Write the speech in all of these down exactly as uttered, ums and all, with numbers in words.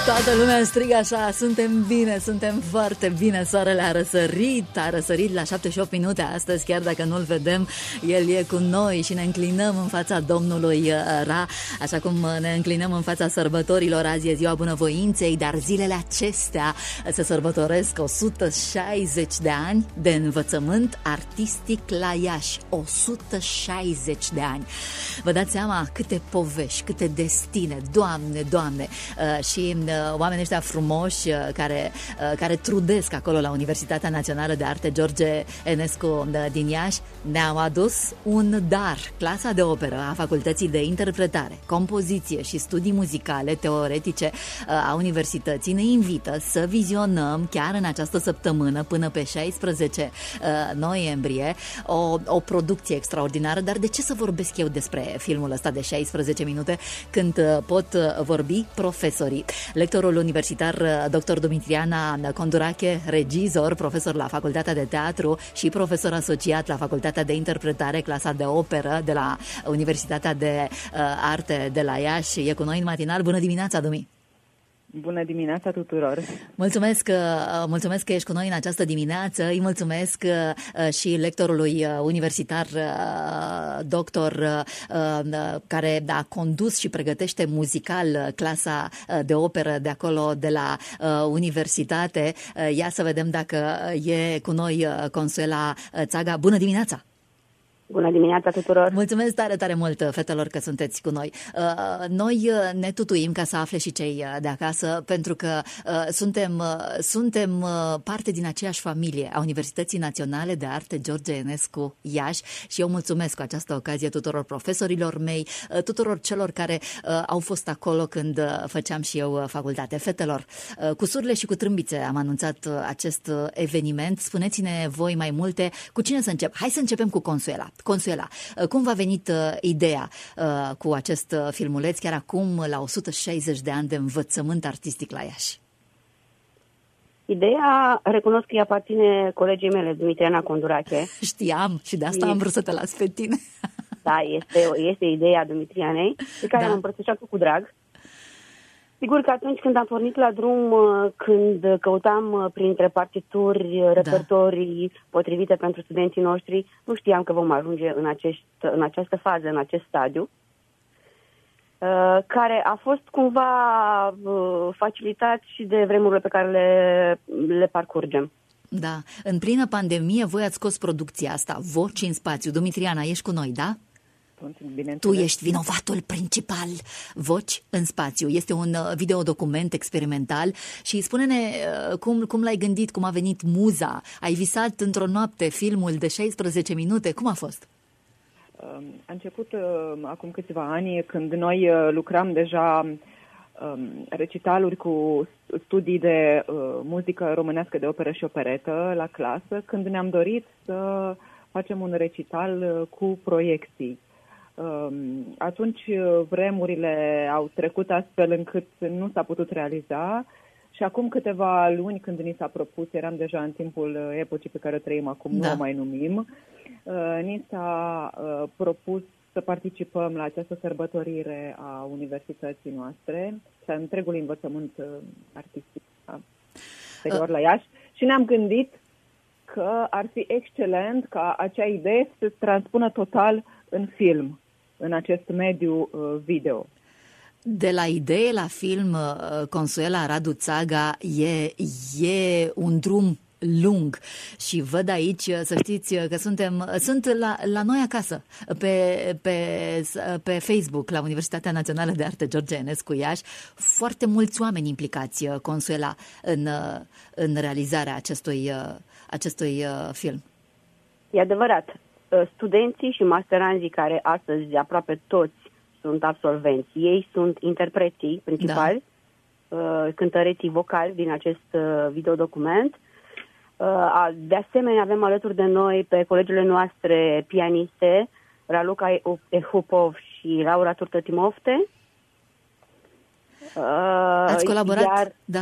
Toată lumea strigă așa, suntem bine, suntem foarte bine, soarele a răsărit, a răsărit la șapte și opt minute astăzi, chiar dacă nu-l vedem, el e cu noi și ne înclinăm în fața Domnului Ra, așa cum ne înclinăm în fața sărbătorilor. Azi e ziua bunăvoinței, dar zilele acestea se sărbătoresc o sută șaizeci de ani de învățământ artistic la Iași, o sută șaizeci de ani. Vă dați seama câte povești, câte destine, Doamne, Doamne, uh, și uh, oamenii ăștia frumoși uh, care, uh, care trudesc acolo la Universitatea Națională de Arte George Enescu uh, din Iași ne-au adus un dar. Clasa de operă a Facultății de Interpretare, Compoziție și Studii Muzicale Teoretice uh, a Universității ne invită să vizionăm chiar în această săptămână până pe șaisprezece noiembrie o, o producție extraordinară. Dar de ce să vorbesc eu despre filmul ăsta de șaisprezece minute când pot vorbi profesorii? Lectorul universitar doctor Dumitriana Condurache, regizor, profesor la Facultatea de Teatru și profesor asociat la Facultatea de Interpretare, clasa de operă de la Universitatea de Arte de la Iași, e cu noi în matinal. Bună dimineața, Dumi! Bună dimineața tuturor! Mulțumesc, mulțumesc că ești cu noi în această dimineață. Îi mulțumesc și lectorului universitar, doctor, care a condus și pregătește muzical clasa de operă de acolo, de la universitate. Ia să vedem dacă e cu noi Consuela Țaga. Bună dimineața! Bună dimineața tuturor! Mulțumesc tare, tare mult, fetelor, că sunteți cu noi. Noi ne tutuim ca să afle și cei de acasă, pentru că suntem, suntem parte din aceeași familie a Universității Naționale de Arte George Enescu Iași și eu mulțumesc cu această ocazie tuturor profesorilor mei, tuturor celor care au fost acolo când făceam și eu facultate. Fetelor, cu surle și cu trâmbițe am anunțat acest eveniment. Spuneți-ne voi mai multe. Cu cine să încep? Hai să începem cu Consuela. Consuela, cum v-a venit uh, ideea uh, cu acest uh, filmuleț chiar acum la o sută șaizeci de ani de învățământ artistic la Iași? Ideea, recunosc că îi aparține colegii mele, Dumitriana Condurache. Știam și de asta e... am vrut să te las pe tine. Da, este, este ideea Dumitrianei, pe care da. am împărtășit-o cu drag. Sigur că atunci când am pornit la drum, când căutam printre partituri, repertorii da. potrivite pentru studenții noștri, nu știam că vom ajunge în, acești, în această fază, în acest stadiu, care a fost cumva facilitat și de vremurile pe care le, le parcurgem. Da, în plină pandemie voi ați scos producția asta, Voci în spațiu. Dumitriana, ești cu noi, da? Tu ești vinovatul principal. Voci în spațiu. Este un videodocument experimental și spune-ne cum, cum l-ai gândit, cum a venit muza. Ai visat într-o noapte filmul de șaisprezece minute. Cum a fost? A început acum câțiva ani, când noi lucram deja recitaluri cu studii de muzică românească de operă și operetă la clasă, când ne-am dorit să facem un recital cu proiecții. Atunci vremurile au trecut astfel încât nu s-a putut realiza și acum câteva luni, când ni s-a propus, eram deja în timpul epocii pe care o trăim acum, da. nu o mai numim, ni s-a propus să participăm la această sărbătorire a universității noastre și a întregului învățământ artistic superior la Iași și ne-am gândit că ar fi excelent ca acea idee să se transpună total în film, în acest mediu uh, video. De la idee la film, uh, Consuela Radu Țaga, e, e un drum lung și văd aici, să știți că suntem, sunt la, la noi acasă, pe, pe, pe Facebook, la Universitatea Națională de Arte George Enescu Iași, foarte mulți oameni implicați, Consuela, în, în realizarea acestui, acestui film. E adevărat. Studenții și masteranzii care astăzi aproape toți sunt absolvenți, ei sunt interpreții principali, da. cântăreții vocali din acest videodocument. De asemenea, avem alături de noi pe colegele noastre pianiste, Raluca Ehupov și Laura Turtă-Timofte. Ați colaborat? Iar, da.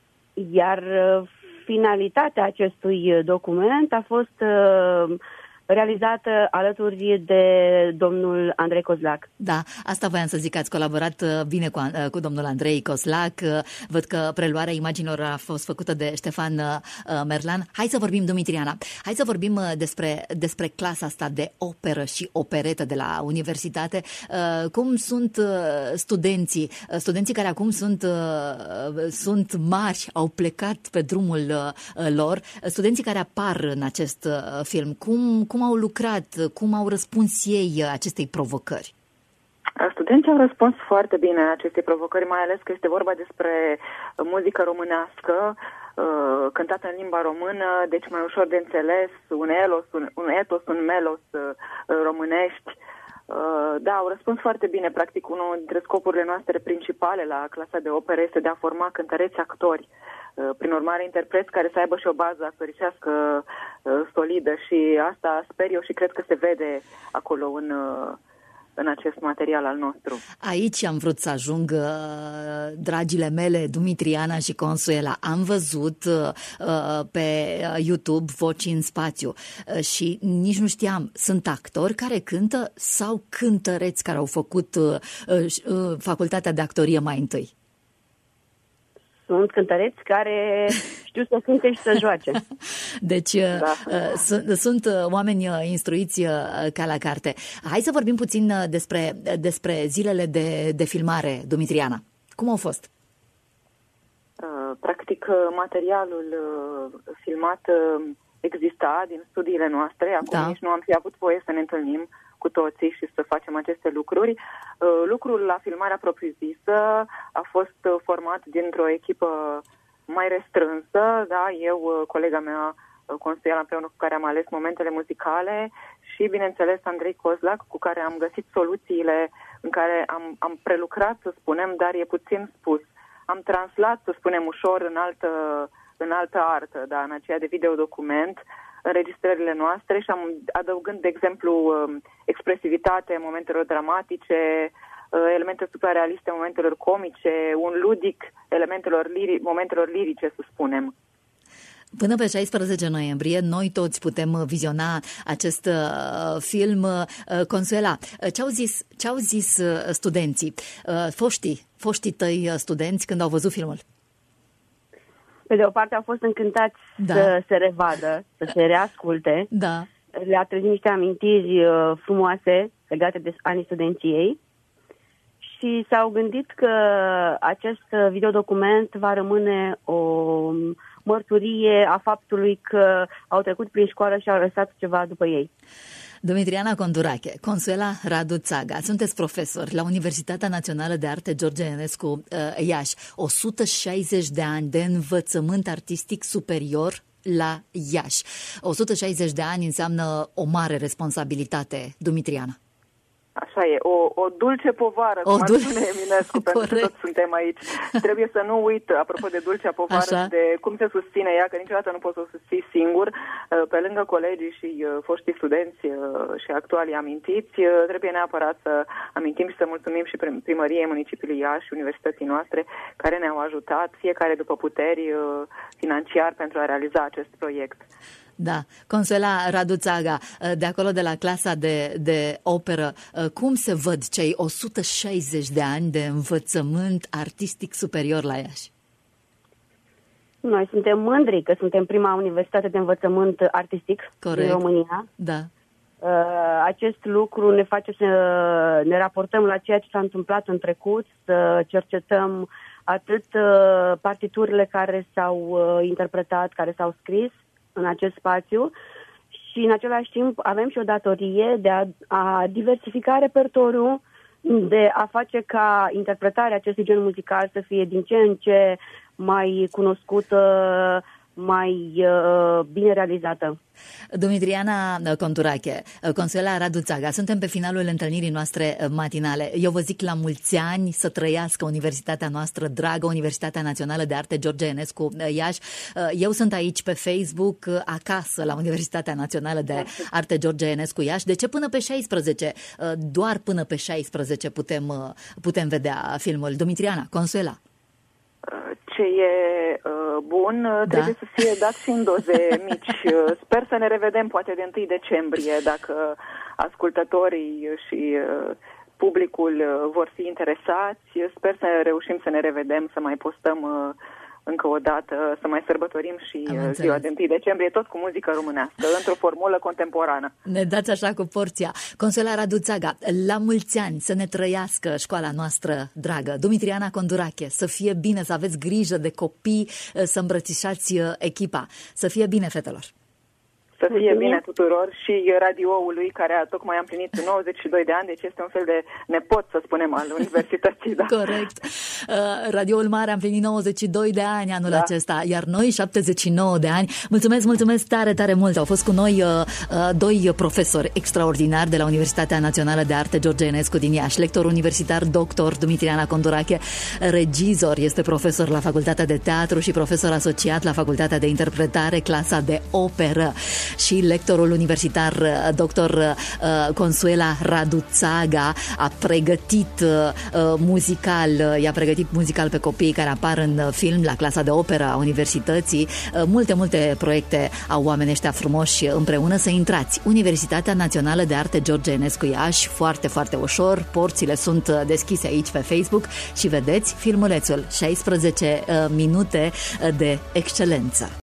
Iar finalitatea acestui document a fost realizată alături de domnul Andrei Cozlac. Da, asta voiam să zic, că ați colaborat bine cu, cu domnul Andrei Cozlac. Văd că preluarea imaginilor a fost făcută de Ștefan Merlan. Hai să vorbim, Dumitriana, hai să vorbim despre, despre clasa asta de operă și operetă de la universitate. Cum sunt studenții, studenții care acum sunt, sunt mari, au plecat pe drumul lor, studenții care apar în acest film. Cum, cum au lucrat, cum au răspuns ei acestei provocări? Studenții au răspuns foarte bine acestei provocări, mai ales că este vorba despre muzică românească, cântată în limba română, deci mai ușor de înțeles, un elos, un, un etos, un melos românești. Da, au răspuns foarte bine. Practic, unul dintre scopurile noastre principale la clasa de operă este de a forma cântăreți actori. Prin urmare, interpreți care să aibă și o bază actoricească solidă și asta sper eu și cred că se vede acolo în, în acest material al nostru. Aici am vrut să ajung, dragile mele, Dumitriana și Consuela. Am văzut pe YouTube Voci în spațiu și nici nu știam, sunt actori care cântă sau cântăreți care au făcut facultatea de actorie mai întâi? Sunt cântăreți care știu să cânte și să joace. Deci da. sunt, sunt oameni instruiți ca la carte. Hai să vorbim puțin despre, despre zilele de, de filmare, Dumitriana. Cum au fost? Practic, materialul filmat exista din studiile noastre. Acum da. Nici nu am fi avut voie să ne întâlnim cu toții și să facem aceste lucruri. Lucrul la filmarea propriu-zisă a fost format dintr-o echipă mai restrânsă, da, eu, colega mea, Consuela, împreună cu care am ales momentele muzicale și, bineînțeles, Andrei Cozlac, cu care am găsit soluțiile în care am, am prelucrat, să spunem, dar e puțin spus. Am translat, să spunem, ușor în altă, în altă artă, da, în aceea de videodocument, înregistrările noastre și am adăugând, de exemplu, expresivitate momentelor dramatice, elemente suprarealiste momentelor comice, un ludic elementelor liri- momentelor lirice, să spunem. Până pe șaisprezece noiembrie, noi toți putem viziona acest uh, film. Uh, Consuela, ce-au zis, ce-au zis uh, studenții, uh, foștii, foștii tăi studenți când au văzut filmul? Pe de o parte au fost încântați da. să se revadă, să se reasculte. Da. Le-a trezit niște amintiri uh, frumoase legate de anii studenției și s-au gândit că acest videodocument va rămâne o mărturie a faptului că au trecut prin școală și au lăsat ceva după ei. Dumitriana Condurache, Consuela Radu Țaga, sunteți profesori la Universitatea Națională de Arte George Enescu Iași. o sută șaizeci de ani de învățământ artistic superior la Iași. o sută șaizeci de ani înseamnă o mare responsabilitate, Dumitriana. Așa e, o, o dulce povară, o cum dul... ar spune Eminescu, pentru că toți suntem aici. Trebuie să nu uit, apropo de dulcea povară, Așa. de cum se susține ea, că niciodată nu poți să o susții singur. Pe lângă colegii și foștii studenți și actualii amintiți, trebuie neapărat să amintim și să mulțumim și primăriei municipiului Iași și universității noastre, care ne-au ajutat, fiecare după puteri, financiar pentru a realiza acest proiect. Da, Consuela Radu Țaga, de acolo de la clasa de, de operă, cum se văd cei o sută șaizeci de ani de învățământ artistic superior la Iași? Noi suntem mândri că suntem prima universitate de învățământ artistic Corect. Din România. Da. Acest lucru ne face să ne raportăm la ceea ce s-a întâmplat în trecut, să cercetăm atât partiturile care s-au interpretat, care s-au scris în acest spațiu și în același timp avem și o datorie de a, a diversifica repertoriul, de a face ca interpretarea acestui gen muzical să fie din ce în ce mai cunoscută, mai uh, bine realizată. Dumitriana Condurache, Consuela Radu Țaga, suntem pe finalul întâlnirii noastre matinale. Eu vă zic la mulți ani, să trăiască universitatea noastră dragă, Universitatea Națională de Arte George Enescu Iași. Eu sunt aici pe Facebook, acasă, la Universitatea Națională de Arte George Enescu Iași. De ce până pe șaisprezece? Doar până pe șaisprezece putem, putem vedea filmul. Dumitriana, Consuela. ce e uh, bun da. trebuie să fie dat și în doze mici. Sper să ne revedem poate de întâi decembrie, dacă ascultătorii și uh, publicul uh, vor fi interesați. Sper să reușim să ne revedem, să mai postăm uh, încă o dată, să mai sărbătorim și ziua de întâi decembrie, tot cu muzică românească, într-o formulă contemporană. Ne dați așa cu porția. Consuela Raduțaga, la mulți ani, să ne trăiască școala noastră dragă. Dumitriana Condurache, să fie bine, să aveți grijă de copii, să îmbrățișați echipa. Să fie bine, fetelor! Să fie bine tuturor și radioului, care a tocmai a împlinit nouăzeci și doi de ani, deci este un fel de nepot, să spunem, al universității. Da. Corect. Uh, Radioul Mare a împlinit nouăzeci și doi de ani anul da. acesta, iar noi șaptezeci și nouă de ani. Mulțumesc, mulțumesc tare, tare mult. Au fost cu noi uh, uh, doi profesori extraordinari de la Universitatea Națională de Arte George Enescu din Iași, lector universitar doctor Dumitriana Condurache, regizor, este profesor la Facultatea de Teatru și profesor asociat la Facultatea de Interpretare, clasa de operă, și lectorul universitar doctor uh, Consuela Raduțaga a pregătit uh, muzical, i-a pregătit muzical pe copiii care apar în film la clasa de operă a universității. Uh, multe, multe proiecte au oamenii ăștia frumoși împreună. Să intrați. Universitatea Națională de Arte George Enescu Iași, foarte, foarte ușor. Porțile sunt deschise aici pe Facebook și vedeți filmulețul șaisprezece minute de excelență.